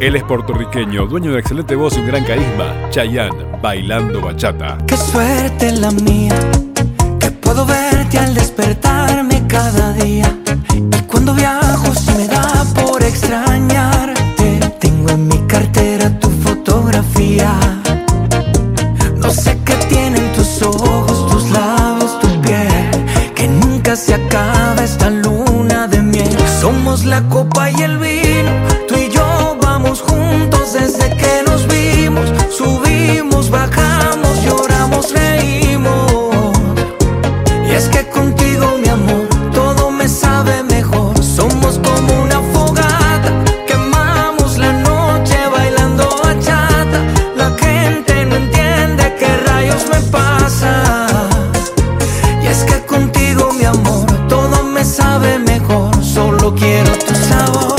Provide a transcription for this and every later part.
Él es puertorriqueño, dueño de excelente voz y un gran carisma. Chayanne, bailando bachata. Qué suerte la mía, que puedo verte al despertarme cada día. Y cuando viajo si me da por extrañarte. Tengo en mi cartera tu fotografía. No sé qué tienen tus ojos, tus labios, tu piel, que nunca se acaba esta luna de miel. Somos la copa y el vino, tú y yo vamos juntos desde que nos vimos. Subimos, bajamos, lloramos, reímos. Y es que contigo, mi amor, todo me sabe mejor. Somos como una fogata, quemamos la noche bailando bachata. La gente no entiende qué rayos me pasa. Y es que contigo, mi amor, todo me sabe mejor. Solo quiero tu sabor.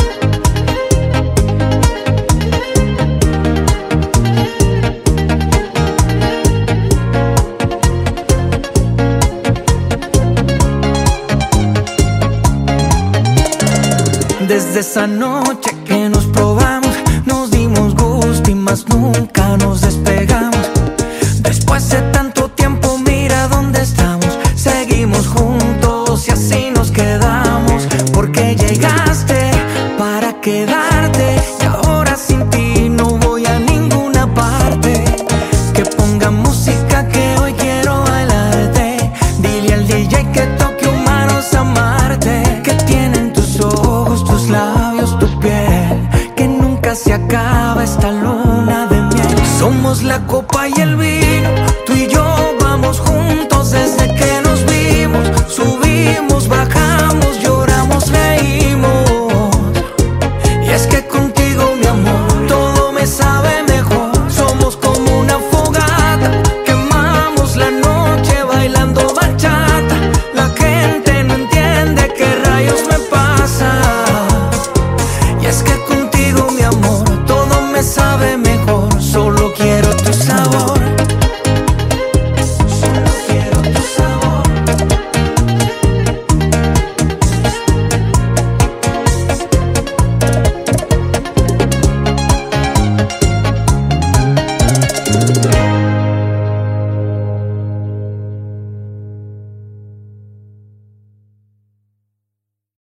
Desde esa noche que nos probamos, nos dimos gusto y más nunca nos despedimos.